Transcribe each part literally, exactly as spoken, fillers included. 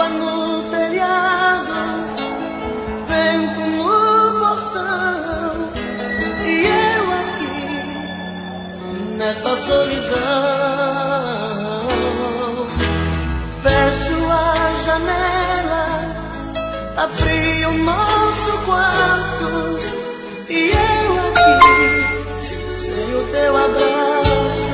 chuva no telhado, vento no portão, e eu aqui nesta solidão. Fecho a janela, tá frio o nosso quarto, e eu aqui sem o teu abraço.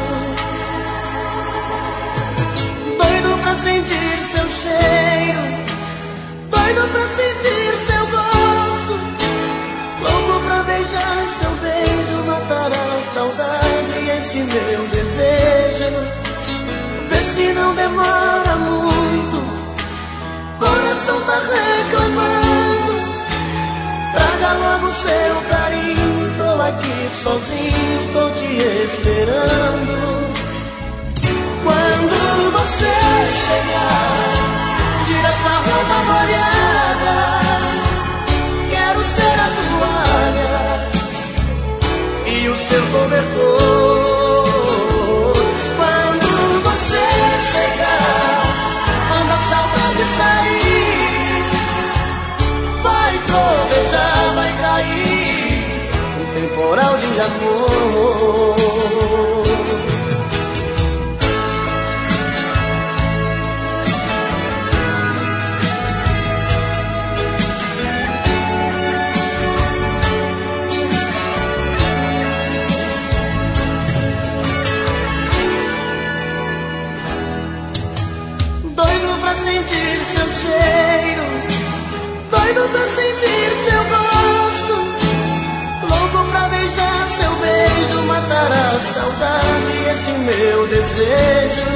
Doido pra sentir seu cheiro, doido pra sentir seu gosto, louco pra beijar seu beijo, matar a saudade e esse meu desejo. Vê se não demora muito, coração tá reclamando. Traga logo seu carinho, tô aqui sozinho, tô te esperando. Quando você chegar, tira essa roupa molhada, quero ser a toalha e o seu cobertor. Quando você chegar, quando a saudade sair, vai trovejar, vai cair um temporal de amor. Sentir seu cheiro, doido pra sentir seu gosto, louco pra beijar seu beijo, matar a saudade e esse meu desejo.